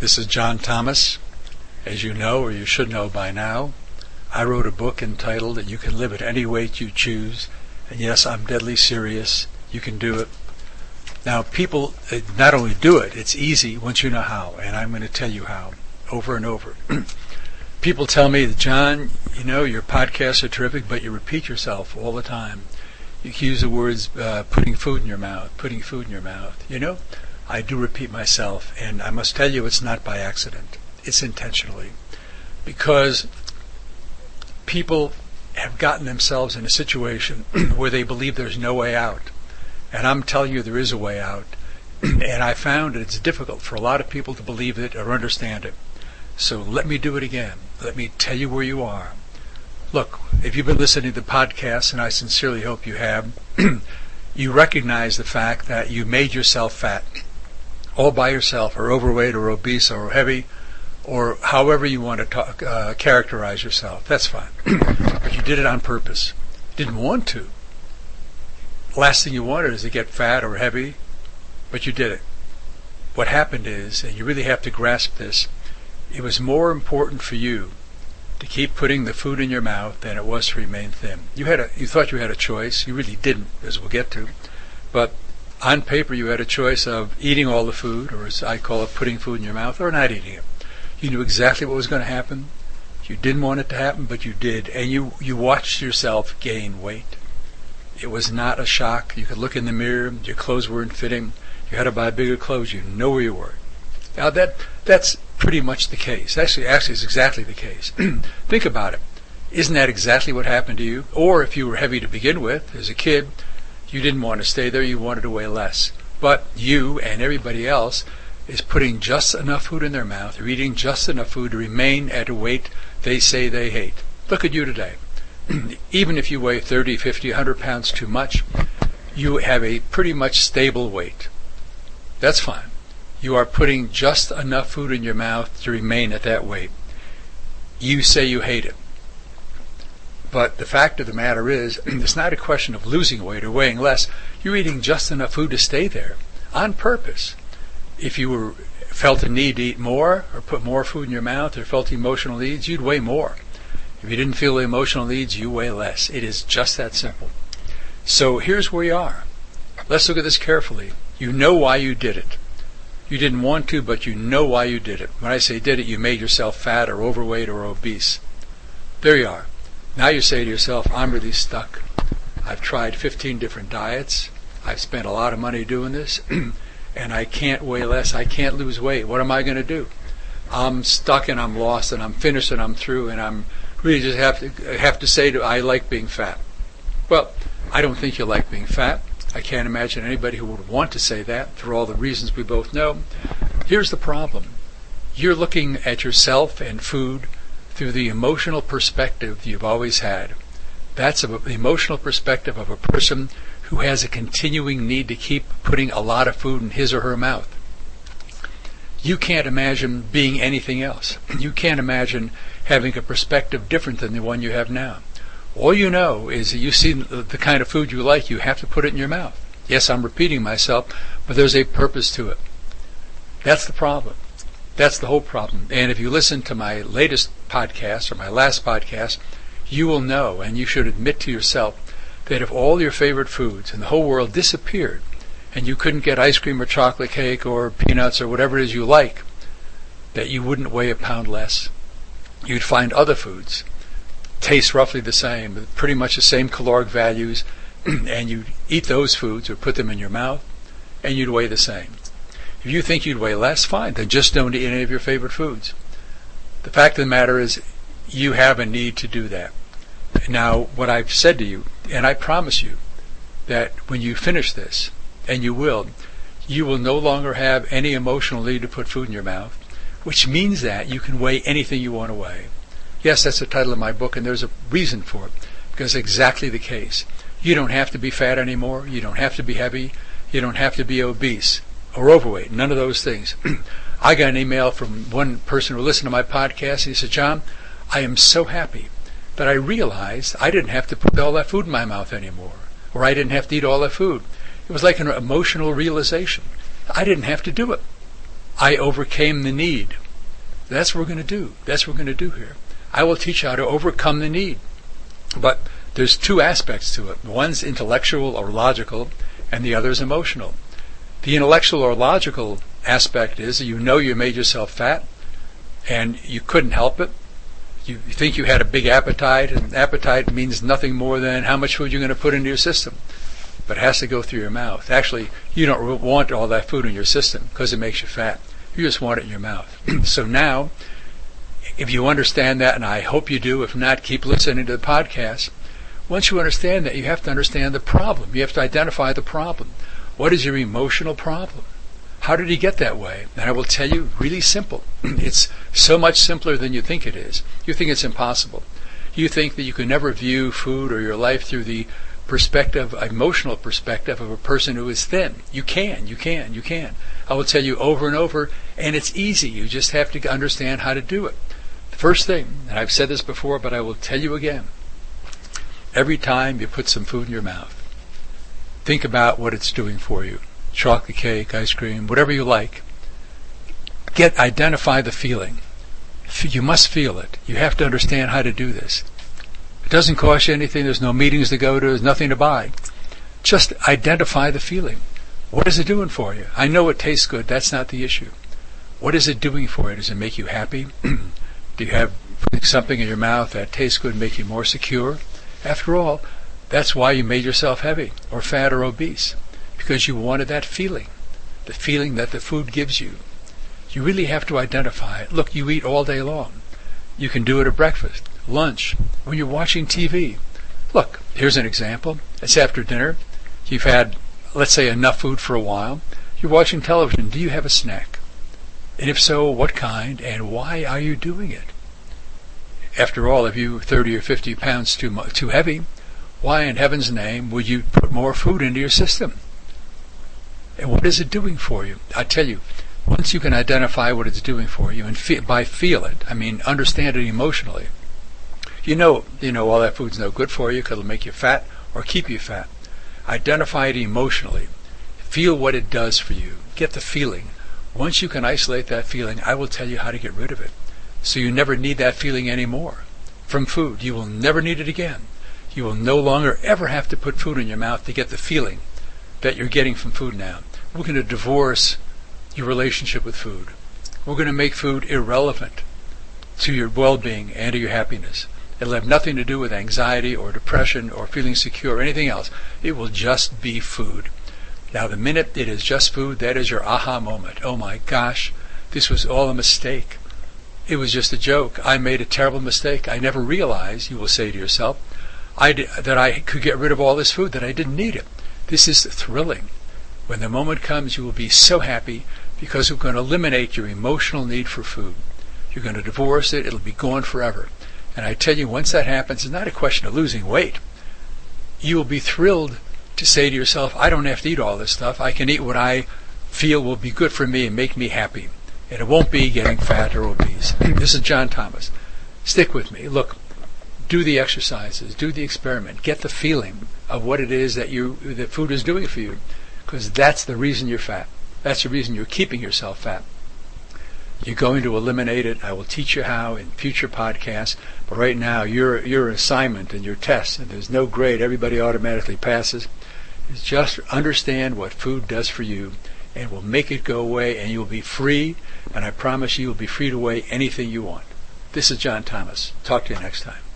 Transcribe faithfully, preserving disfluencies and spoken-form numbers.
This is John Thomas. As you know, or you should know by now, I wrote a book entitled that You Can Live at Any Weight You Choose. And yes, I'm deadly serious. You can do it. Now, people uh, not only do it, it's easy once you know how. And I'm going to tell you how, over and over. People tell me that, John, you know, your podcasts are terrific, but you repeat yourself all the time. You can use the words uh, putting food in your mouth, putting food in your mouth. You know, I do repeat myself, and I must tell you it's not by accident. It's intentionally. Because people have gotten themselves in a situation where they believe there's no way out. And I'm telling you there is a way out. And I found that it's difficult for a lot of people to believe it or understand it. So let me do it again. Let me tell you where you are. Look, if you've been listening to the podcast, and I sincerely hope you have, you recognize the fact that you made yourself fat all by yourself, or overweight, or obese, or heavy, or however you want to talk, uh, characterize yourself. That's fine. But you did it on purpose. You didn't want to. Last thing you wanted is to get fat or heavy, but you did it. What happened is, and you really have to grasp this, it was more important for you to keep putting the food in your mouth than it was to remain thin. You had a, you thought you had a choice. You really didn't, as we'll get to. But on paper, you had a choice of eating all the food, or as I call it, putting food in your mouth, or not eating it. You knew exactly what was going to happen. You didn't want it to happen, but you did. And you, you watched yourself gain weight. It was not a shock. You could look in the mirror. Your clothes weren't fitting. You had to buy bigger clothes. You know where you were. Now, that that's pretty much the case. Actually, actually, it's exactly the case. Think about it. Isn't that exactly what happened to you? Or if you were heavy to begin with, as a kid, you didn't want to stay there. You wanted to weigh less. But you and everybody else is putting just enough food in their mouth, or eating just enough food to remain at a weight they say they hate. Look at you today. Even if you weigh thirty, fifty, one hundred pounds too much, you have a pretty much stable weight. That's fine. You are putting just enough food in your mouth to remain at that weight. You say you hate it. But the fact of the matter is, it's not a question of losing weight or weighing less. You're eating just enough food to stay there, on purpose. If you were felt a need to eat more, or put more food in your mouth, or felt emotional needs, you'd weigh more. If you didn't feel the emotional needs, you weigh less. It is just that simple. So here's where you are. Let's look at this carefully. You know why you did it. You didn't want to, but you know why you did it. When I say did it, you made yourself fat or overweight or obese. There you are. Now you say to yourself, I'm really stuck. I've tried fifteen different diets. I've spent a lot of money doing this. And I can't weigh less. I can't lose weight. What am I going to do? I'm stuck and I'm lost and I'm finished and I'm through and I'm really just have to have to say to I like being fat. Well, I don't think you like being fat. I can't imagine anybody who would want to say that for all the reasons we both know. Here's the problem. You're looking at yourself and food through the emotional perspective you've always had. That's a, the emotional perspective of a person who has a continuing need to keep putting a lot of food in his or her mouth. You can't imagine being anything else. You can't imagine having a perspective different than the one you have now. All you know is that you see the, the kind of food you like, you have to put it in your mouth. Yes, I'm repeating myself, but there's a purpose to it. That's the problem. That's the whole problem. And if you listen to my latest podcast or my last podcast, you will know, and you should admit to yourself, that if all your favorite foods in the whole world disappeared and you couldn't get ice cream or chocolate cake or peanuts or whatever it is you like, that you wouldn't weigh a pound less. You'd find other foods, taste roughly the same, with pretty much the same caloric values, and you'd eat those foods or put them in your mouth, and you'd weigh the same. If you think you'd weigh less, fine, then just don't eat any of your favorite foods. The fact of the matter is, you have a need to do that. Now, what I've said to you, and I promise you that when you finish this, and you will, you will no longer have any emotional need to put food in your mouth, which means that you can weigh anything you want to weigh. Yes, that's the title of my book, and there's a reason for it, because it's exactly the case. You don't have to be fat anymore. You don't have to be heavy. You don't have to be obese or overweight. None of those things. I got an email from one person who listened to my podcast, and he said, John, I am so happy that I realized I didn't have to put all that food in my mouth anymore, or I didn't have to eat all that food. It was like an emotional realization. I didn't have to do it. I overcame the need. That's what we're going to do. That's what we're going to do here. I will teach you how to overcome the need. But there's two aspects to it. One's intellectual or logical, and the other is emotional. The intellectual or logical aspect is that you know you made yourself fat, and you couldn't help it. You think you had a big appetite, and appetite means nothing more than how much food you're going to put into your system. But it has to go through your mouth. Actually, you don't want all that food in your system because it makes you fat. You just want it in your mouth. So now, if you understand that, and I hope you do, if not, keep listening to the podcast. Once you understand that, you have to understand the problem. You have to identify the problem. What is your emotional problem? How did he get that way? And I will tell you, really simple. It's so much simpler than you think it is. You think it's impossible. You think that you can never view food or your life through the perspective, emotional perspective of a person who is thin. You can, you can, you can. I will tell you over and over, and it's easy. You just have to understand how to do it. The first thing, and I've said this before, but I will tell you again, every time you put some food in your mouth, think about what it's doing for you. Chocolate cake, ice cream, whatever you like. Get, identify the feeling. You must feel it. You have to understand how to do this. It doesn't cost you anything. There's no meetings to go to. There's nothing to buy. Just identify the feeling. What is it doing for you? I know it tastes good. That's not the issue. What is it doing for you? Does it make you happy? Do you have something in your mouth that tastes good and make you more secure? After all, that's why you made yourself heavy or fat or obese. Because you wanted that feeling, the feeling that the food gives you. You really have to identify it. Look, you eat all day long. You can do it at breakfast, lunch, when you're watching T V. Look, here's an example. It's after dinner. You've had, let's say, enough food for a while. You're watching television. Do you have a snack? And if so, what kind and why are you doing it? After all, if you're thirty or fifty pounds too, too heavy, why in heaven's name would you put more food into your system? And what is it doing for you? I tell you, once you can identify what it's doing for you, and feel, by feel it, I mean understand it emotionally, you know, you know all that food's no good for you because it'll make you fat or keep you fat. Identify it emotionally. Feel what it does for you. Get the feeling. Once you can isolate that feeling, I will tell you how to get rid of it. So you never need that feeling anymore. From food, you will never need it again. You will no longer ever have to put food in your mouth to get the feeling that you're getting from food now. We're going to divorce your relationship with food. We're going to make food irrelevant to your well-being and to your happiness. It'll have nothing to do with anxiety or depression or feeling secure or anything else. It will just be food. Now, the minute it is just food, that is your aha moment. Oh my gosh, this was all a mistake. It was just a joke. I made a terrible mistake. I never realized, you will say to yourself, I did, that I could get rid of all this food, that I didn't need it. This is thrilling. When the moment comes, you will be so happy because we're going to eliminate your emotional need for food. You're going to divorce it. It'll be gone forever. And I tell you, once that happens, it's not a question of losing weight. You will be thrilled to say to yourself, I don't have to eat all this stuff. I can eat what I feel will be good for me and make me happy. And it won't be getting fat or obese. This is John Thomas. Stick with me. Look, do the exercises. Do the experiment. Get the feeling of what it is that you that food is doing for you. Because that's the reason you're fat. That's the reason you're keeping yourself fat. You're going to eliminate it. I will teach you how in future podcasts. But right now, your your assignment and your test, and there's no grade, everybody automatically passes, is just understand what food does for you, and will make it go away, and you'll be free. And I promise you, you'll be free to weigh anything you want. This is John Thomas. Talk to you next time.